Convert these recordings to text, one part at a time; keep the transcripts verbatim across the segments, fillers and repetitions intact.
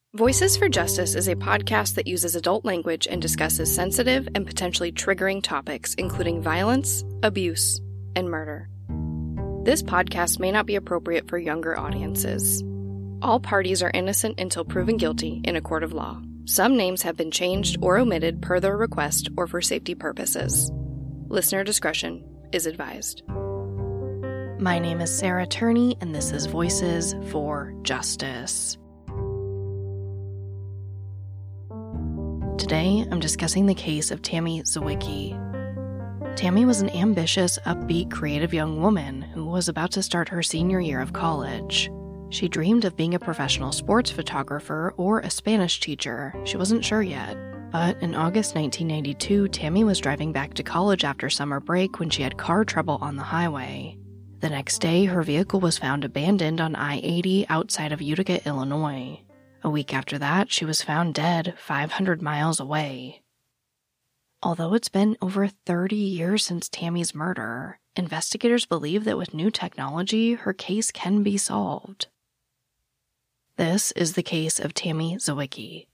Voices for Justice is a podcast that uses adult language and discusses sensitive and potentially triggering topics, including violence, abuse, and murder. This podcast may not be appropriate for younger audiences. All parties are innocent until proven guilty in a court of law. Some names have been changed or omitted per their request or for safety purposes. Listener discretion is advised. My name is Sarah Turney, and this is Voices for Justice. Today, I'm discussing the case of Tammy Zawicki. Tammy was an ambitious, upbeat, creative young woman who was about to start her senior year of college. She dreamed of being a professional sports photographer or a Spanish teacher. She wasn't sure yet. But in August nineteen ninety-two, Tammy was driving back to college after summer break when she had car trouble on the highway. The next day, her vehicle was found abandoned on I eighty outside of Utica, Illinois. A week after that, she was found dead five hundred miles away. Although it's been over thirty years since Tammy's murder, investigators believe that with new technology, her case can be solved. This is the case of Tammy Zawicki.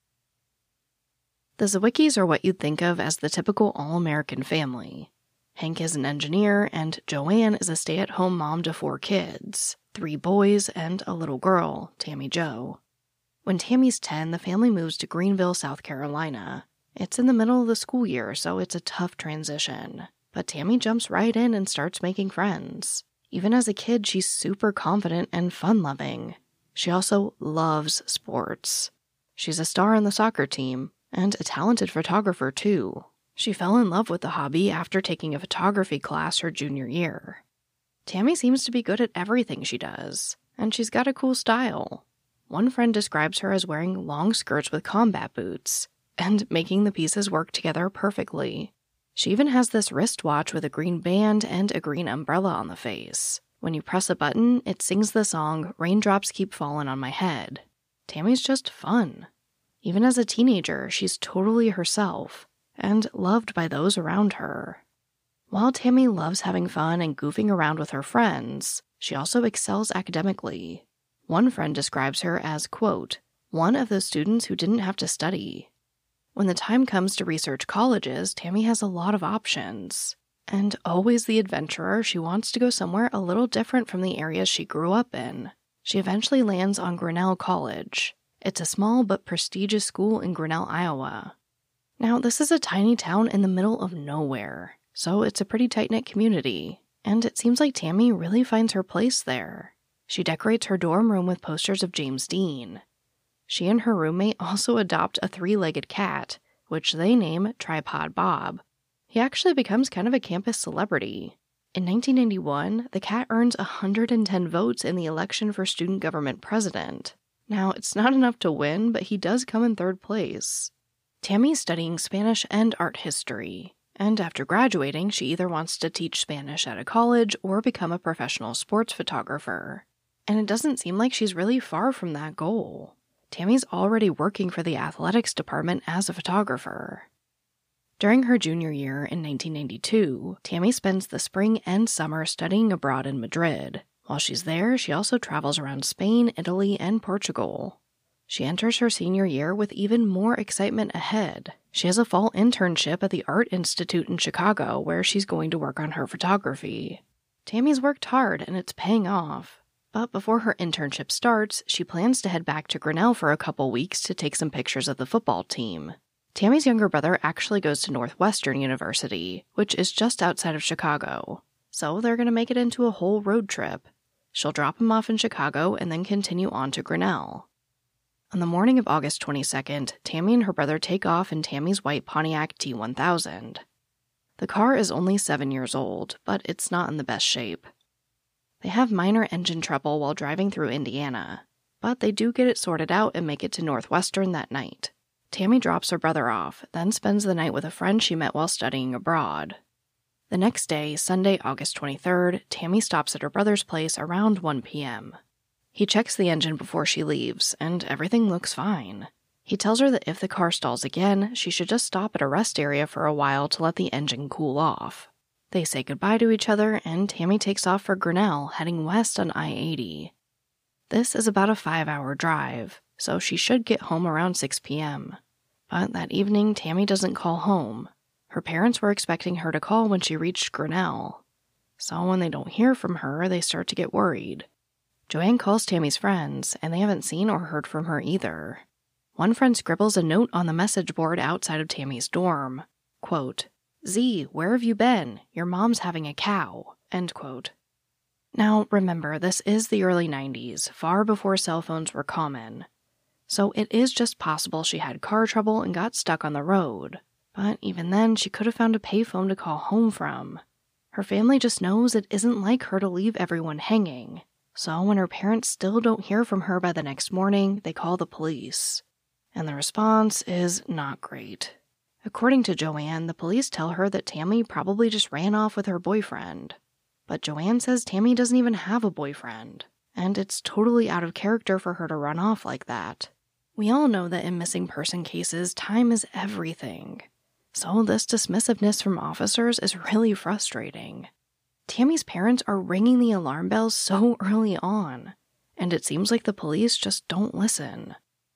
The Zawickis are what you'd think of as the typical all-American family. Hank is an engineer, and Joanne is a stay-at-home mom to four kids, three boys and a little girl, Tammy Jo. When Tammy's ten, the family moves to Greenville, South Carolina. It's in the middle of the school year, so it's a tough transition. But Tammy jumps right in and starts making friends. Even as a kid, she's super confident and fun-loving. She also loves sports. She's a star on the soccer team, and a talented photographer too. She fell in love with the hobby after taking a photography class her junior year. Tammy seems to be good at everything she does, and she's got a cool style. One friend describes her as wearing long skirts with combat boots, and making the pieces work together perfectly. She even has this wristwatch with a green band and a green umbrella on the face. When you press a button, it sings the song "Raindrops Keep Falling on My Head." Tammy's just fun. Even as a teenager, she's totally herself, and loved by those around her. While Tammy loves having fun and goofing around with her friends, she also excels academically. One friend describes her as, quote, one of those students who didn't have to study. When the time comes to research colleges, Tammy has a lot of options. And always the adventurer, she wants to go somewhere a little different from the areas she grew up in. She eventually lands on Grinnell College. It's a small but prestigious school in Grinnell, Iowa. Now, this is a tiny town in the middle of nowhere, so it's a pretty tight-knit community, and it seems like Tammy really finds her place there. She decorates her dorm room with posters of James Dean. She and her roommate also adopt a three-legged cat, which they name Tripod Bob. He actually becomes kind of a campus celebrity. In nineteen ninety-one, the cat earns one hundred ten votes in the election for student government president. Now, it's not enough to win, but he does come in third place. Tammy's studying Spanish and art history, and after graduating, she either wants to teach Spanish at a college or become a professional sports photographer. And it doesn't seem like she's really far from that goal. Tammy's already working for the athletics department as a photographer. During her junior year in nineteen ninety-two, Tammy spends the spring and summer studying abroad in Madrid. While she's there, she also travels around Spain, Italy, and Portugal. She enters her senior year with even more excitement ahead. She has a fall internship at the Art Institute in Chicago, where she's going to work on her photography. Tammy's worked hard, and it's paying off. But before her internship starts, she plans to head back to Grinnell for a couple weeks to take some pictures of the football team. Tammy's younger brother actually goes to Northwestern University, which is just outside of Chicago. So they're going to make it into a whole road trip. She'll drop him off in Chicago and then continue on to Grinnell. On the morning of August twenty-second, Tammy and her brother take off in Tammy's white Pontiac T one thousand. The car is only seven years old, but it's not in the best shape. They have minor engine trouble while driving through Indiana, but they do get it sorted out and make it to Northwestern that night. Tammy drops her brother off, then spends the night with a friend she met while studying abroad. The next day, Sunday, August twenty-third, Tammy stops at her brother's place around one p.m. He checks the engine before she leaves, and everything looks fine. He tells her that if the car stalls again, she should just stop at a rest area for a while to let the engine cool off. They say goodbye to each other, and Tammy takes off for Grinnell, heading west on I eighty. This is about a five-hour drive, so she should get home around six p.m. But that evening, Tammy doesn't call home. Her parents were expecting her to call when she reached Grinnell. So when they don't hear from her, they start to get worried. Joanne calls Tammy's friends, and they haven't seen or heard from her either. One friend scribbles a note on the message board outside of Tammy's dorm. Quote, "Z, where have you been? Your mom's having a cow." End quote. Now, remember, this is the early nineties, far before cell phones were common. So it is just possible she had car trouble and got stuck on the road. But even then, she could have found a payphone to call home from. Her family just knows it isn't like her to leave everyone hanging. So when her parents still don't hear from her by the next morning, they call the police. And the response is not great. According to Joanne, the police tell her that Tammy probably just ran off with her boyfriend. But Joanne says Tammy doesn't even have a boyfriend, and it's totally out of character for her to run off like that. We all know that in missing person cases, time is everything. So this dismissiveness from officers is really frustrating. Tammy's parents are ringing the alarm bells so early on, and it seems like the police just don't listen.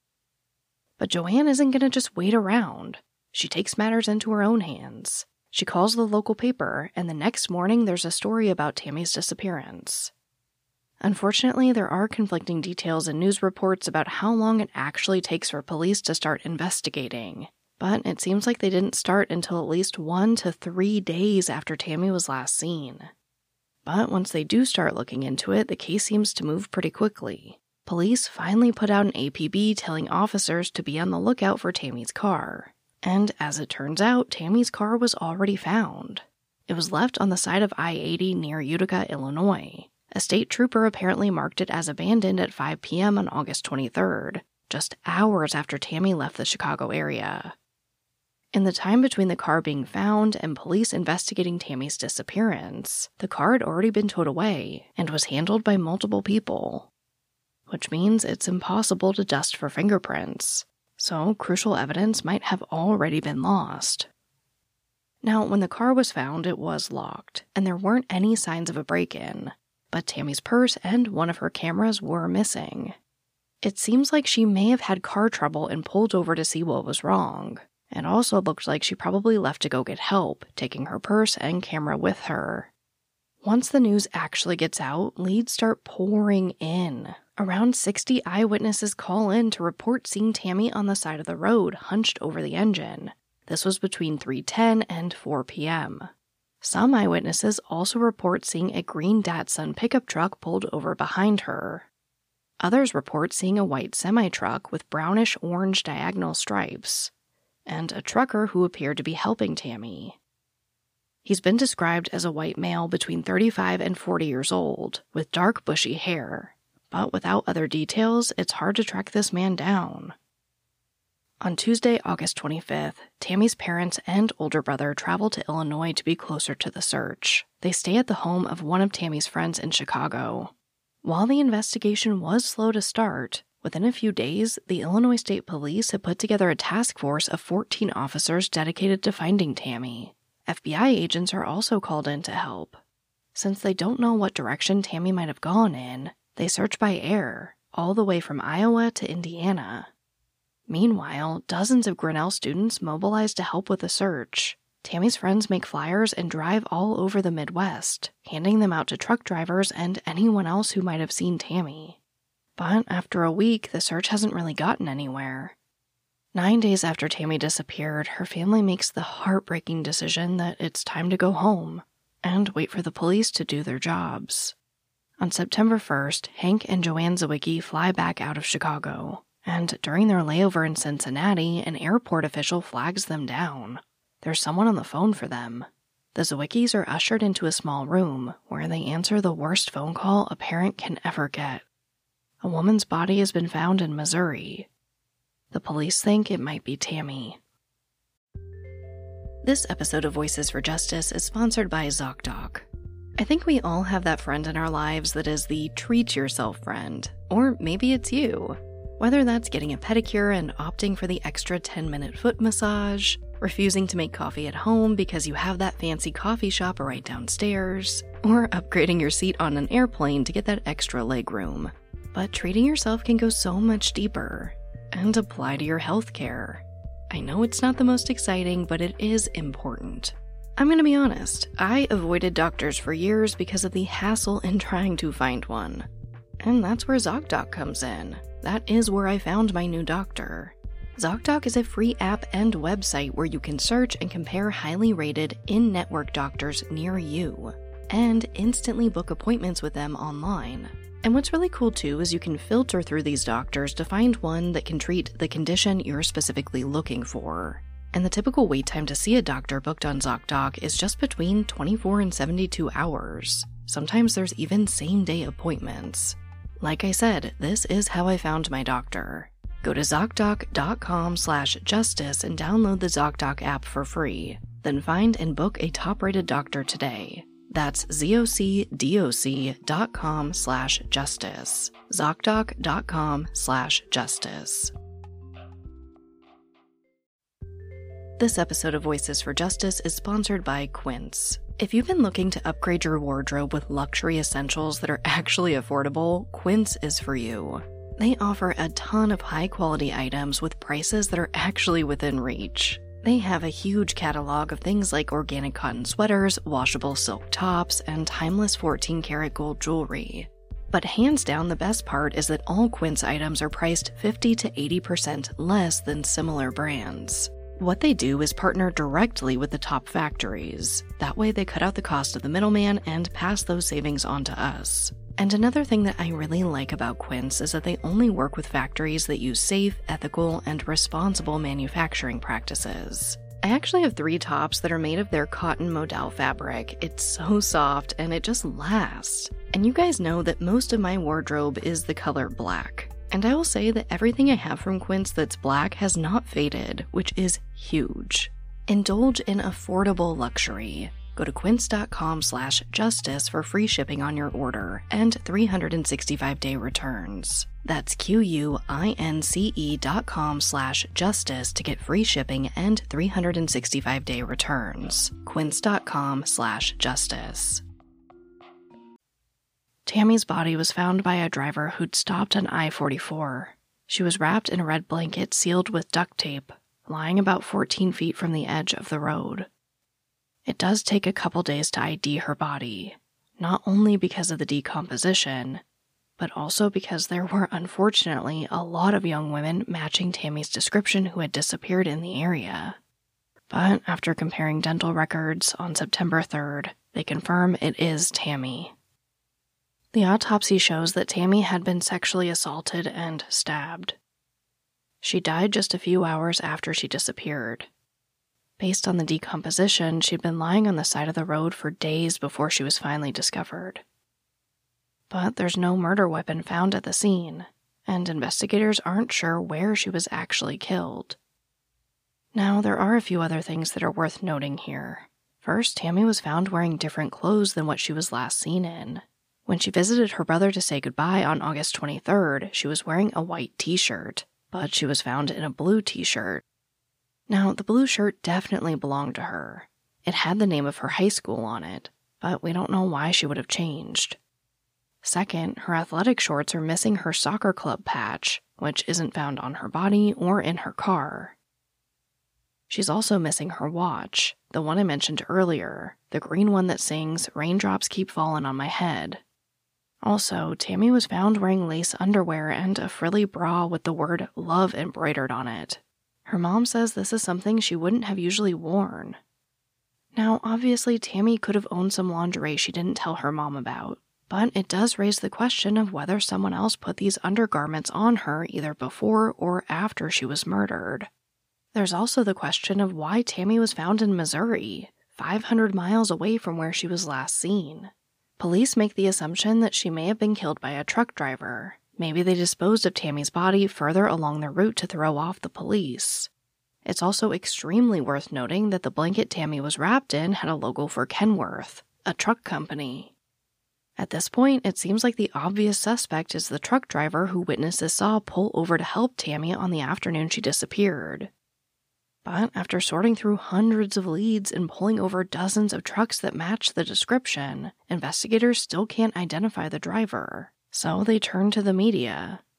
But Joanne isn't going to just wait around. She takes matters into her own hands. She calls the local paper, and the next morning there's a story about Tammy's disappearance. Unfortunately, there are conflicting details in news reports about how long it actually takes for police to start investigating. But it seems like they didn't start until at least one to three days after Tammy was last seen. But once they do start looking into it, the case seems to move pretty quickly. Police finally put out an A P B telling officers to be on the lookout for Tammy's car. And as it turns out, Tammy's car was already found. It was left on the side of I eighty near Utica, Illinois. A state trooper apparently marked it as abandoned at five p.m. on August twenty-third, just hours after Tammy left the Chicago area. In the time between the car being found and police investigating Tammy's disappearance, the car had already been towed away and was handled by multiple people. Which means it's impossible to dust for fingerprints, so crucial evidence might have already been lost. Now, when the car was found, it was locked, and there weren't any signs of a break-in, but Tammy's purse and one of her cameras were missing. It seems like she may have had car trouble and pulled over to see what was wrong. It also looked like she probably left to go get help, taking her purse and camera with her. Once the news actually gets out, leads start pouring in. Around sixty eyewitnesses call in to report seeing Tammy on the side of the road, hunched over the engine. This was between three ten and four p.m. Some eyewitnesses also report seeing a green Datsun pickup truck pulled over behind her. Others report seeing a white semi-truck with brownish-orange diagonal stripes, and a trucker who appeared to be helping Tammy. He's been described as a white male between thirty-five and forty years old, with dark bushy hair, but without other details, it's hard to track this man down. On Tuesday, August twenty-fifth, Tammy's parents and older brother travel to Illinois to be closer to the search. They stay at the home of one of Tammy's friends in Chicago. While the investigation was slow to start, within a few days, the Illinois State Police had put together a task force of fourteen officers dedicated to finding Tammy. F B I agents are also called in to help. Since they don't know what direction Tammy might have gone in, they search by air, all the way from Iowa to Indiana. Meanwhile, dozens of Grinnell students mobilize to help with the search. Tammy's friends make flyers and drive all over the Midwest, handing them out to truck drivers and anyone else who might have seen Tammy. But after a week, the search hasn't really gotten anywhere. Nine days after Tammy disappeared, her family makes the heartbreaking decision that it's time to go home and wait for the police to do their jobs. On September first, Hank and Joanne Zawicki fly back out of Chicago, and during their layover in Cincinnati, an airport official flags them down. There's someone on the phone for them. The Zawickis are ushered into a small room where they answer the worst phone call a parent can ever get. A woman's body has been found in Missouri. The police think it might be Tammy. This episode of Voices for Justice is sponsored by ZocDoc. I think we all have that friend in our lives that is the treat yourself friend, or maybe it's you. Whether that's getting a pedicure and opting for the extra ten minute foot massage, refusing to make coffee at home because you have that fancy coffee shop right downstairs, or upgrading your seat on an airplane to get that extra leg room. But treating yourself can go so much deeper. and apply to your healthcare. I know it's not the most exciting, but it is important. I'm gonna be honest, I avoided doctors for years because of the hassle in trying to find one. And that's where ZocDoc comes in. That is where I found my new doctor. ZocDoc is a free app and website where you can search and compare highly rated in-network doctors near you, and instantly book appointments with them online. And what's really cool too is you can filter through these doctors to find one that can treat the condition you're specifically looking for. And the typical wait time to see a doctor booked on ZocDoc is just between twenty-four and seventy-two hours. Sometimes there's even same-day appointments. Like I said, this is how I found my doctor. Go to ZocDoc.com slash justice and download the ZocDoc app for free. Then find and book a top-rated doctor today. That's ZocDoc.com slash justice. ZocDoc.com slash justice. This episode of Voices for Justice is sponsored by Quince. If you've been looking to upgrade your wardrobe with luxury essentials that are actually affordable, Quince is for you. They offer a ton of high-quality items with prices that are actually within reach. They have a huge catalog of things like organic cotton sweaters, washable silk tops, and timeless fourteen karat gold jewelry. But hands down, the best part is that all Quince items are priced fifty to eighty percent less than similar brands. What they do is partner directly with the top factories. That way they cut out the cost of the middleman and pass those savings on to us. And another thing that I really like about Quince is that they only work with factories that use safe, ethical, and responsible manufacturing practices. I actually have three tops that are made of their cotton modal fabric. It's so soft and it just lasts. And you guys know that most of my wardrobe is the color black. And I will say that everything I have from Quince that's black has not faded, which is huge. Indulge in affordable luxury. Go to quince.com slash justice for free shipping on your order and three hundred sixty-five day returns. That's Q-U-I-N-C-E dot com slash justice to get free shipping and three hundred sixty-five day returns. Quince.com slash justice. Tammy's body was found by a driver who'd stopped on I forty-four. She was wrapped in a red blanket sealed with duct tape, lying about fourteen feet from the edge of the road. It does take a couple days to I D her body, not only because of the decomposition, but also because there were unfortunately a lot of young women matching Tammy's description who had disappeared in the area. But after comparing dental records on September third, they confirm it is Tammy. The autopsy shows that Tammy had been sexually assaulted and stabbed. She died just a few hours after she disappeared. Based on the decomposition, she'd been lying on the side of the road for days before she was finally discovered. But there's no murder weapon found at the scene, and investigators aren't sure where she was actually killed. Now, there are a few other things that are worth noting here. First, Tammy was found wearing different clothes than what she was last seen in. When she visited her brother to say goodbye on August twenty-third, she was wearing a white t-shirt, but she was found in a blue t-shirt. Now, the blue shirt definitely belonged to her. It had the name of her high school on it, but we don't know why she would have changed. Second, her athletic shorts are missing her soccer club patch, which isn't found on her body or in her car. She's also missing her watch, the one I mentioned earlier, the green one that sings "Raindrops Keep Falling on My Head." Also, Tammy was found wearing lace underwear and a frilly bra with the word "love" embroidered on it. Her mom says this is something she wouldn't have usually worn. Now, obviously, Tammy could have owned some lingerie she didn't tell her mom about, but it does raise the question of whether someone else put these undergarments on her either before or after she was murdered. There's also the question of why Tammy was found in Missouri, five hundred miles away from where she was last seen. Police make the assumption that she may have been killed by a truck driver. Maybe they disposed of Tammy's body further along the route to throw off the police. It's also extremely worth noting that the blanket Tammy was wrapped in had a logo for Kenworth, a truck company. At this point, it seems like the obvious suspect is the truck driver who witnesses saw pull over to help Tammy on the afternoon she disappeared. But after sorting through hundreds of leads and pulling over dozens of trucks that match the description, investigators still can't identify the driver. So they turn to the media.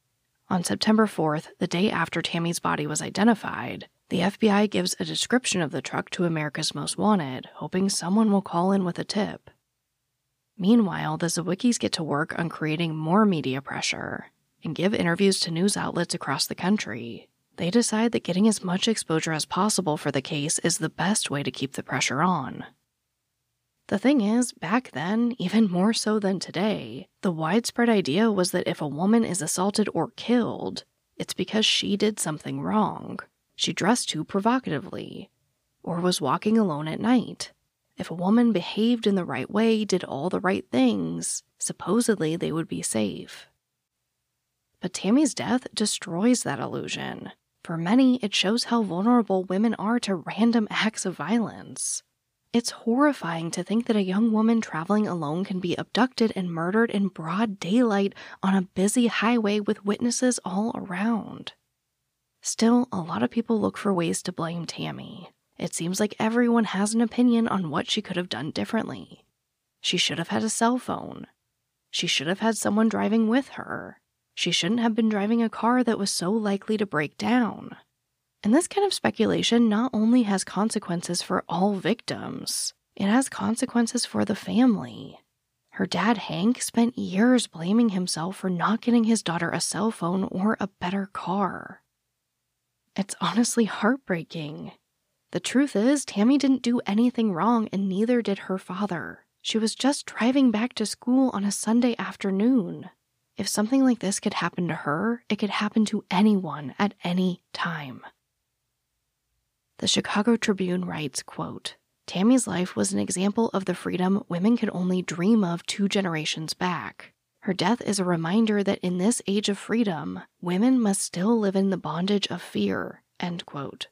On September fourth, the day after Tammy's body was identified, the F B I gives a description of the truck to America's Most Wanted, hoping someone will call in with a tip. Meanwhile, the Zawickis get to work on creating more media pressure and give interviews to news outlets across the country. They decide that getting as much exposure as possible for the case is the best way to keep the pressure on. The thing is, back then, even more so than today, the widespread idea was that if a woman is assaulted or killed, it's because she did something wrong. She dressed too provocatively, or was walking alone at night. If a woman behaved in the right way, did all the right things, supposedly they would be safe. But Tammy's death destroys that illusion. For many, it shows how vulnerable women are to random acts of violence. It's horrifying to think that a young woman traveling alone can be abducted and murdered in broad daylight on a busy highway with witnesses all around. Still, a lot of people look for ways to blame Tammy. It seems like everyone has an opinion on what she could have done differently. She should have had a cell phone. She should have had someone driving with her. She shouldn't have been driving a car that was so likely to break down. And this kind of speculation not only has consequences for all victims, it has consequences for the family. Her dad, Hank, spent years blaming himself for not getting his daughter a cell phone or a better car. It's honestly heartbreaking. The truth is, Tammy didn't do anything wrong, and neither did her father. She was just driving back to school on a Sunday afternoon. If something like this could happen to her, it could happen to anyone at any time. The Chicago Tribune writes, quote, Tammy's life was an example of the freedom women could only dream of two generations back. Her death is a reminder that in this age of freedom, women must still live in the bondage of fear, end quote.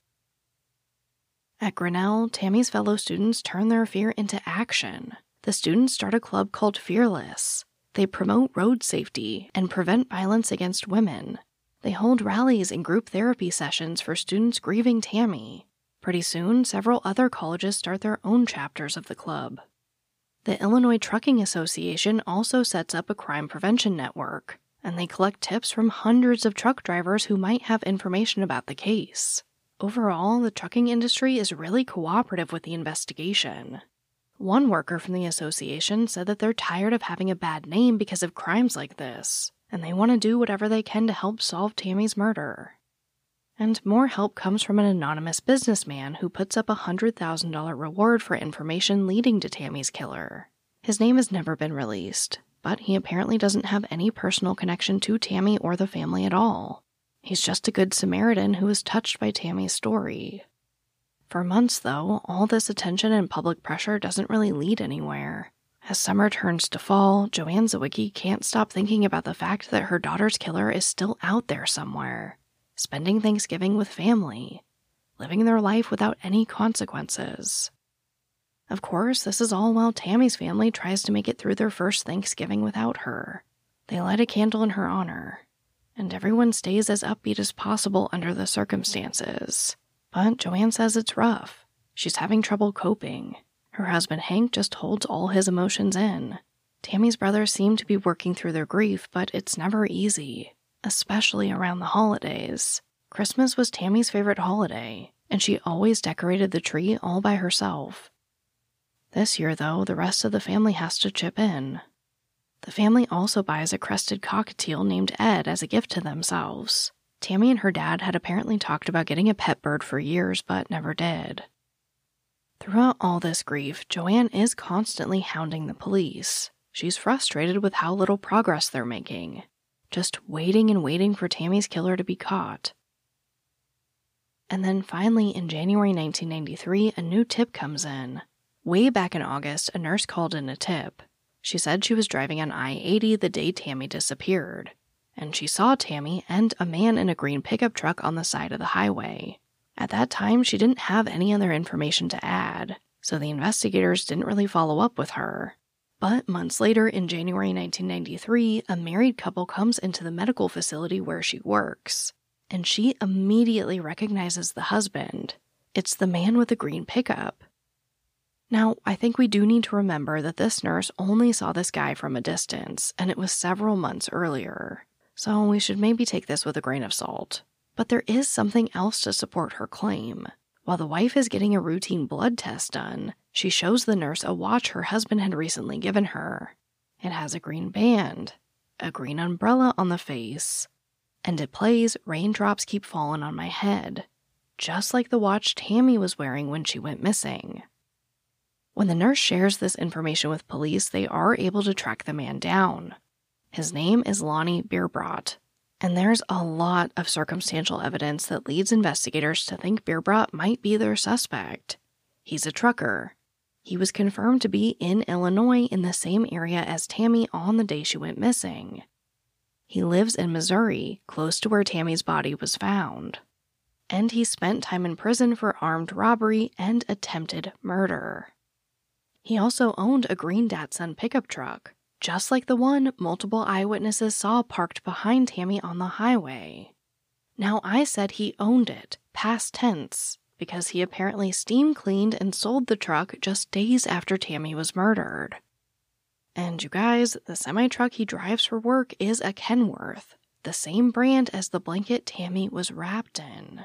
At Grinnell, Tammy's fellow students turn their fear into action. The students start a club called Fearless. They promote road safety and prevent violence against women. They hold rallies and group therapy sessions for students grieving Tammy. Pretty soon, several other colleges start their own chapters of the club. The Illinois Trucking Association also sets up a crime prevention network, and they collect tips from hundreds of truck drivers who might have information about the case. Overall, the trucking industry is really cooperative with the investigation. One worker from the association said that they're tired of having a bad name because of crimes like this, and they want to do whatever they can to help solve Tammy's murder. And more help comes from an anonymous businessman who puts up a one hundred thousand dollars reward for information leading to Tammy's killer. His name has never been released, but he apparently doesn't have any personal connection to Tammy or the family at all. He's just a good Samaritan who was touched by Tammy's story. For months, though, all this attention and public pressure doesn't really lead anywhere. As summer turns to fall, Joanne Zawicki can't stop thinking about the fact that her daughter's killer is still out there somewhere, spending Thanksgiving with family, living their life without any consequences. Of course, this is all while Tammy's family tries to make it through their first Thanksgiving without her. They light a candle in her honor, and everyone stays as upbeat as possible under the circumstances. But Joanne says it's rough. She's having trouble coping. Her husband Hank just holds all his emotions in. Tammy's brothers seem to be working through their grief, but it's never easy, especially around the holidays. Christmas was Tammy's favorite holiday, and she always decorated the tree all by herself. This year, though, the rest of the family has to chip in. The family also buys a crested cockatiel named Ed as a gift to themselves. Tammy and her dad had apparently talked about getting a pet bird for years, but never did. Throughout all this grief, Joanne is constantly hounding the police. She's frustrated with how little progress they're making, just waiting and waiting for Tammy's killer to be caught. And then finally, in January nineteen ninety-three, a new tip comes in. Way back in August, a nurse called in a tip. She said she was driving on I eighty the day Tammy disappeared, and she saw Tammy and a man in a green pickup truck on the side of the highway. At that time, she didn't have any other information to add, so the investigators didn't really follow up with her. But months later, in January nineteen ninety-three, a married couple comes into the medical facility where she works, and she immediately recognizes the husband. It's the man with the green pickup. Now, I think we do need to remember that this nurse only saw this guy from a distance, and it was several months earlier. so we should maybe take this with a grain of salt. But there is something else to support her claim. While the wife is getting a routine blood test done, she shows the nurse a watch her husband had recently given her. It has a green band, a green umbrella on the face, and it plays Raindrops Keep Falling on My Head, just like the watch Tammy was wearing when she went missing. When the nurse shares this information with police, they are able to track the man down. His name is Lonnie Bierbrot, and there's a lot of circumstantial evidence that leads investigators to think Bierbrot might be their suspect. He's a trucker. He was confirmed to be in Illinois in the same area as Tammy on the day she went missing. He lives in Missouri, close to where Tammy's body was found. And he spent time in prison for armed robbery and attempted murder. He also owned a green Datsun pickup truck, just like the one multiple eyewitnesses saw parked behind Tammy on the highway. Now, I said he owned it, past tense, because he apparently steam cleaned and sold the truck just days after Tammy was murdered. And you guys, the semi-truck he drives for work is a Kenworth, the same brand as the blanket Tammy was wrapped in.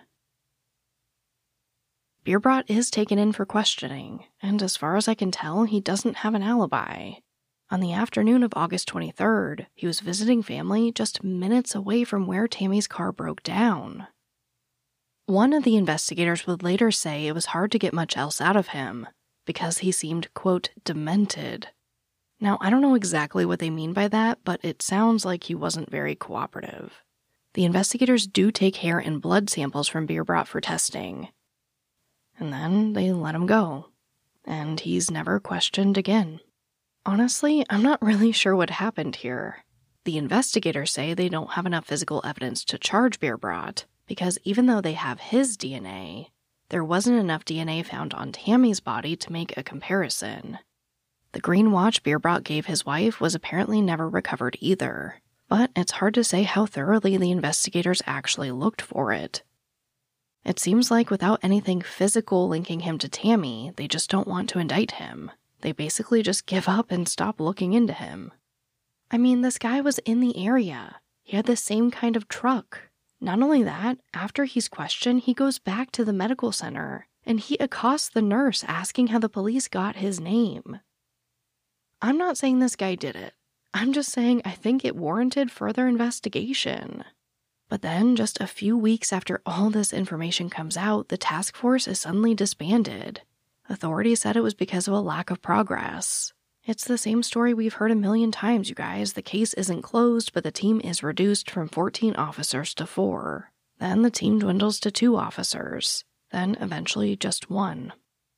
Bierbrot is taken in for questioning, and as far as I can tell, he doesn't have an alibi. On the afternoon of August twenty-third, he was visiting family just minutes away from where Tammy's car broke down. One of the investigators would later say it was hard to get much else out of him, because he seemed, quote, demented. Now, I don't know exactly what they mean by that, but it sounds like he wasn't very cooperative. The investigators do take hair and blood samples from Bierbrot for testing. And then they let him go. And he's never questioned again. Honestly, I'm not really sure what happened here. The investigators say they don't have enough physical evidence to charge Bierbrot, because even though they have his D N A, there wasn't enough D N A found on Tammy's body to make a comparison. The green watch Bierbrot gave his wife was apparently never recovered either, but it's hard to say how thoroughly the investigators actually looked for it. It seems like without anything physical linking him to Tammy, they just don't want to indict him. They basically just give up and stop looking into him. I mean, this guy was in the area. He had the same kind of truck. Not only that, after he's questioned, he goes back to the medical center, and he accosts the nurse asking how the police got his name. I'm not saying this guy did it. I'm just saying I think it warranted further investigation. But then, just a few weeks after all this information comes out, the task force is suddenly disbanded. Authorities said it was because of a lack of progress. It's the same story we've heard a million times, you guys. The case isn't closed, but the team is reduced from fourteen officers to four. Then the team dwindles to two officers. Then eventually just one.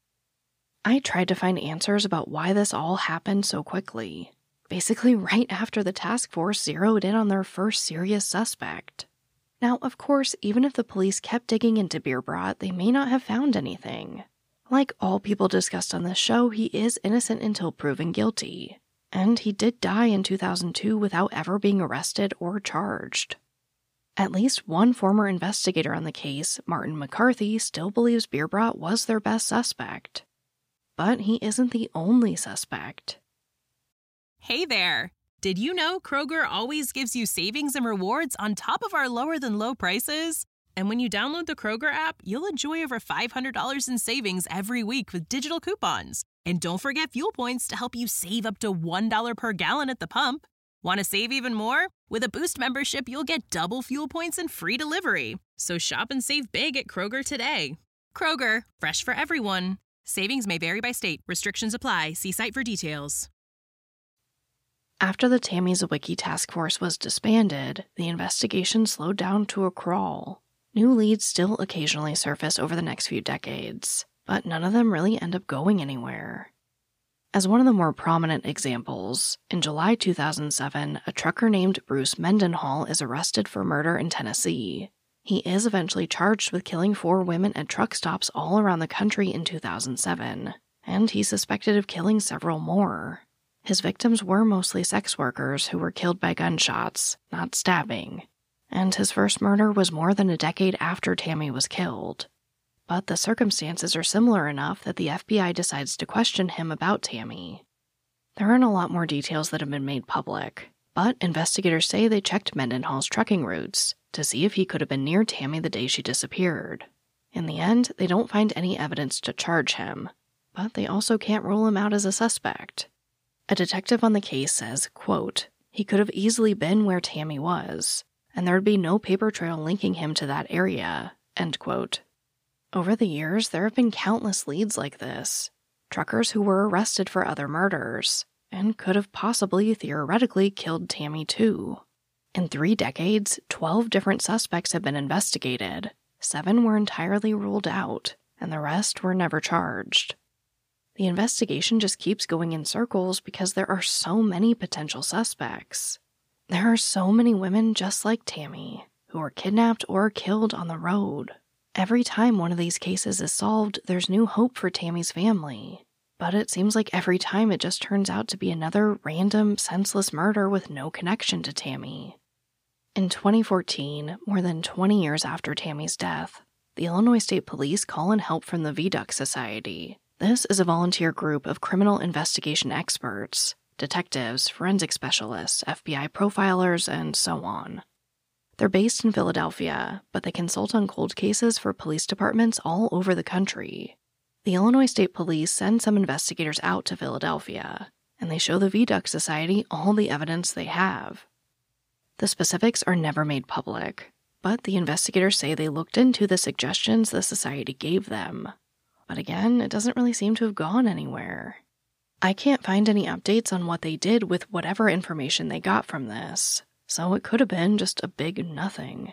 I tried to find answers about why this all happened so quickly. Basically right after the task force zeroed in on their first serious suspect. Now, of course, even if the police kept digging into Bierbrot, they may not have found anything. Like all people discussed on this show, he is innocent until proven guilty. And he did die in two thousand two without ever being arrested or charged. At least one former investigator on the case, Martin McCarthy, still believes Bierbrot was their best suspect. But he isn't the only suspect. Hey there! Did you know Kroger always gives you savings and rewards on top of our lower-than-low prices? And when you download the Kroger app, you'll enjoy over five hundred dollars in savings every week with digital coupons. And don't forget fuel points to help you save up to one dollar per gallon at the pump. Want to save even more? With a Boost membership, you'll get double fuel points and free delivery. So shop and save big at Kroger today. Kroger, fresh for everyone. Savings may vary by state. Restrictions apply. See site for details. After the Tammy Zawicki task force was disbanded, the investigation slowed down to a crawl. New leads still occasionally surface over the next few decades, but none of them really end up going anywhere. As one of the more prominent examples, in July two thousand seven, a trucker named Bruce Mendenhall is arrested for murder in Tennessee. He is eventually charged with killing four women at truck stops all around the country in two thousand seven, and he's suspected of killing several more. His victims were mostly sex workers who were killed by gunshots, not stabbing, and his first murder was more than a decade after Tammy was killed. But the circumstances are similar enough that the F B I decides to question him about Tammy. There aren't a lot more details that have been made public, But investigators say they checked Mendenhall's trucking routes to see if he could have been near Tammy the day she disappeared. In the end, they don't find any evidence to charge him, but they also can't rule him out as a suspect. A detective on the case says, quote, "He could have easily been where Tammy was, and there would be no paper trail linking him to that area," end quote. Over the years, there have been countless leads like this. Truckers who were arrested for other murders, and could have possibly theoretically killed Tammy too. In three decades, twelve different suspects have been investigated. Seven were entirely ruled out, and the rest were never charged. The investigation just keeps going in circles because there are so many potential suspects. There are so many women just like Tammy, who are kidnapped or killed on the road. Every time one of these cases is solved, there's new hope for Tammy's family. But it seems like every time it just turns out to be another random, senseless murder with no connection to Tammy. In twenty fourteen, more than twenty years after Tammy's death, the Illinois State Police call in help from the Viaduct Society. This is a volunteer group of criminal investigation experts, detectives, forensic specialists, F B I profilers, and so on. They're based in Philadelphia, but they consult on cold cases for police departments all over the country. The Illinois State Police send some investigators out to Philadelphia, and they show the Viaduct Society all the evidence they have. The specifics are never made public, but the investigators say they looked into the suggestions the society gave them. But again, it doesn't really seem to have gone anywhere. I can't find any updates on what they did with whatever information they got from this, so it could have been just a big nothing.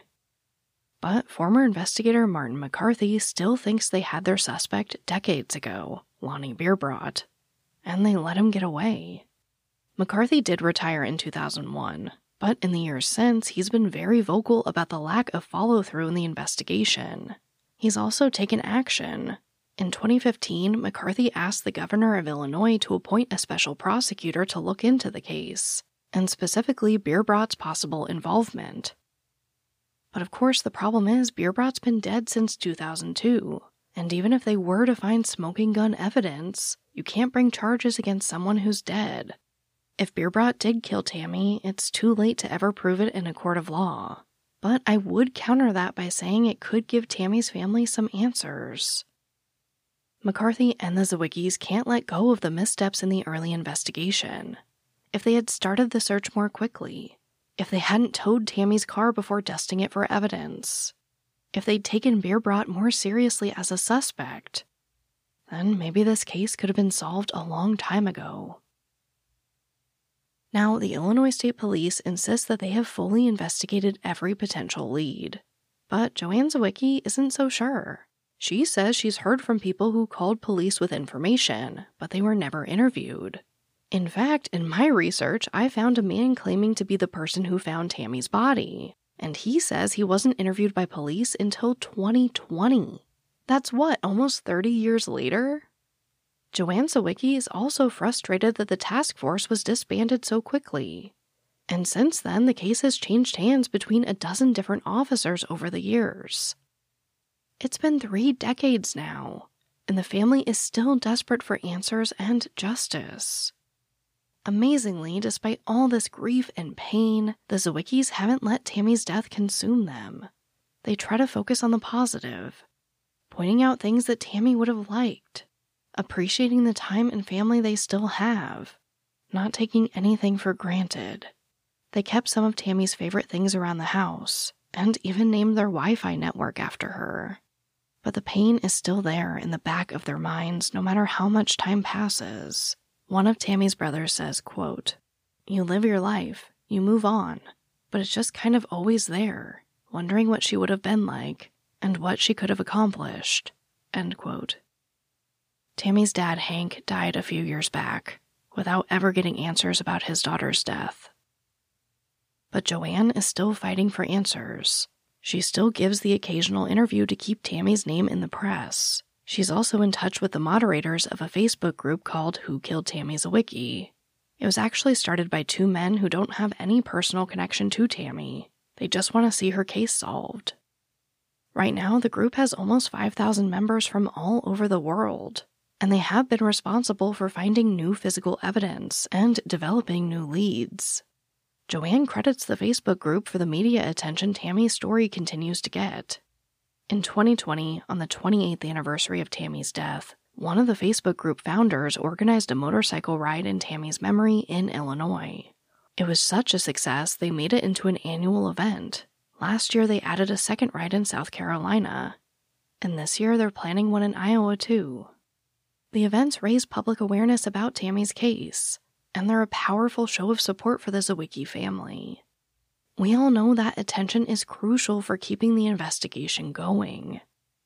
But former investigator Martin McCarthy still thinks they had their suspect decades ago, Lonnie Bierbrot, and they let him get away. McCarthy did retire in two thousand one, but in the years since, he's been very vocal about the lack of follow-through in the investigation. He's also taken action. In twenty fifteen, McCarthy asked the governor of Illinois to appoint a special prosecutor to look into the case, and specifically Bierbrot's possible involvement. But of course, the problem is Bierbrot's been dead since two thousand two, and even if they were to find smoking gun evidence, you can't bring charges against someone who's dead. If Bierbrot did kill Tammy, it's too late to ever prove it in a court of law. But I would counter that by saying it could give Tammy's family some answers. McCarthy and the Zawickis can't let go of the missteps in the early investigation. If they had started the search more quickly, if they hadn't towed Tammy's car before dusting it for evidence, if they'd taken Bierbrot more seriously as a suspect, then maybe this case could have been solved a long time ago. Now, the Illinois State Police insist that they have fully investigated every potential lead. But Joanne Zawicki isn't so sure. She says she's heard from people who called police with information, but they were never interviewed. In fact, in my research, I found a man claiming to be the person who found Tammy's body, and he says he wasn't interviewed by police until twenty twenty. That's what, almost thirty years later? Joanne Zawicki is also frustrated that the task force was disbanded so quickly. And since then, the case has changed hands between a dozen different officers over the years. It's been three decades now, and the family is still desperate for answers and justice. Amazingly, despite all this grief and pain, the Zawickis haven't let Tammy's death consume them. They try to focus on the positive, pointing out things that Tammy would have liked, appreciating the time and family they still have, not taking anything for granted. They kept some of Tammy's favorite things around the house, and even named their Wi-Fi network after her. But the pain is still there in the back of their minds no matter how much time passes. One of Tammy's brothers says, quote, "You live your life, you move on, but it's just kind of always there, wondering what she would have been like, and what she could have accomplished," end quote. Tammy's dad, Hank, died a few years back, without ever getting answers about his daughter's death. But Joanne is still fighting for answers. She still gives the occasional interview to keep Tammy's name in the press. She's also in touch with the moderators of a Facebook group called Who Killed Tammy Zawicki. It was actually started by two men who don't have any personal connection to Tammy. They just want to see her case solved. Right now, the group has almost five thousand members from all over the world, and they have been responsible for finding new physical evidence and developing new leads. Joanne credits the Facebook group for the media attention Tammy's story continues to get. In twenty twenty, on the twenty-eighth anniversary of Tammy's death, one of the Facebook group founders organized a motorcycle ride in Tammy's memory in Illinois. It was such a success, they made it into an annual event. Last year, they added a second ride in South Carolina. And this year, they're planning one in Iowa, too. The events raise public awareness about Tammy's case, and they're a powerful show of support for the Zawicki family. We all know that attention is crucial for keeping the investigation going.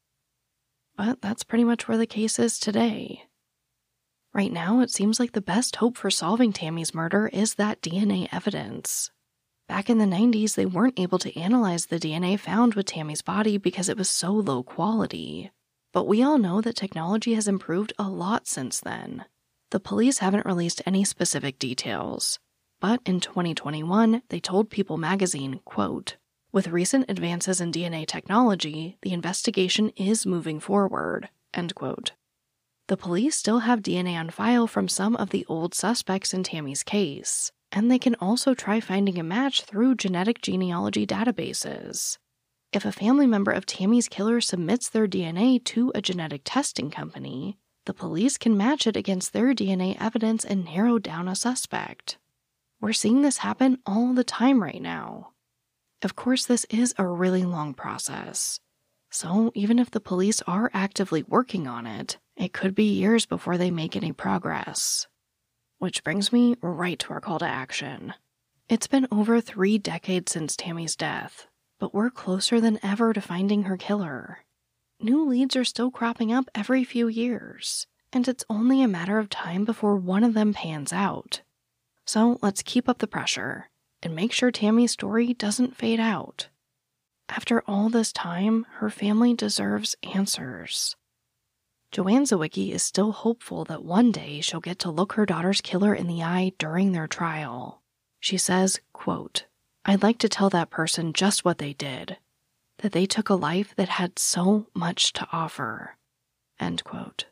But that's pretty much where the case is today. Right now, it seems like the best hope for solving Tammy's murder is that D N A evidence. Back in the nineties, they weren't able to analyze the D N A found with Tammy's body because it was so low quality. But we all know that technology has improved a lot since then. The police haven't released any specific details. But in twenty twenty-one, they told People magazine, quote, "With recent advances in D N A technology, the investigation is moving forward," end quote. The police still have D N A on file from some of the old suspects in Tammy's case, and they can also try finding a match through genetic genealogy databases. If a family member of Tammy's killer submits their D N A to a genetic testing company, the police can match it against their D N A evidence and narrow down a suspect. We're seeing this happen all the time right now. Of course, this is a really long process. So even if the police are actively working on it, it could be years before they make any progress. Which brings me right to our call to action. It's been over three decades since Tammy's death, but we're closer than ever to finding her killer. New leads are still cropping up every few years, and it's only a matter of time before one of them pans out. So let's keep up the pressure and make sure Tammy's story doesn't fade out. After all this time, her family deserves answers. Joanne Zawicki is still hopeful that one day she'll get to look her daughter's killer in the eye during their trial. She says, quote, "I'd like to tell that person just what they did, that they took a life that had so much to offer," end quote.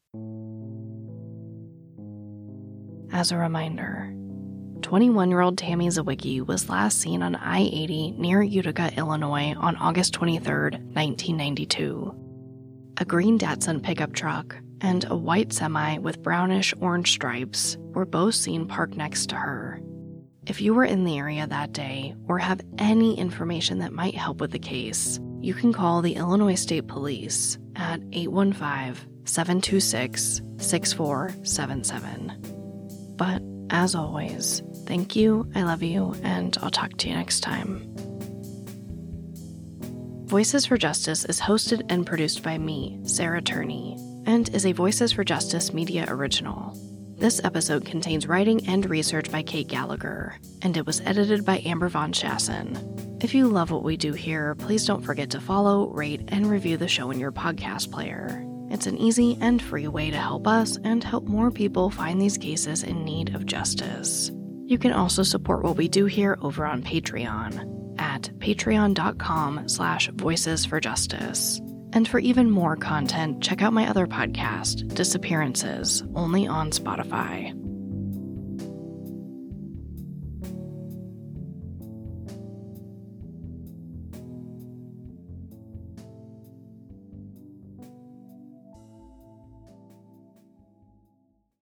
As a reminder, twenty-one-year-old Tammy Zawicki was last seen on I eighty near Utica, Illinois on August twenty-third, nineteen ninety-two. A green Datsun pickup truck and a white semi with brownish-orange stripes were both seen parked next to her. If you were in the area that day or have any information that might help with the case, you can call the Illinois State Police at eight one five, seven two six, six four seven seven. But as always, thank you, I love you, and I'll talk to you next time. Voices for Justice is hosted and produced by me, Sarah Turney, and is a Voices for Justice media original. This episode contains writing and research by Kate Gallagher, and it was edited by Amber Von Schassen. If you love what we do here, please don't forget to follow, rate, and review the show in your podcast player. It's an easy and free way to help us and help more people find these cases in need of justice. You can also support what we do here over on Patreon at patreon.com slash voices for justice. And for even more content, check out my other podcast, Disappearances, only on Spotify.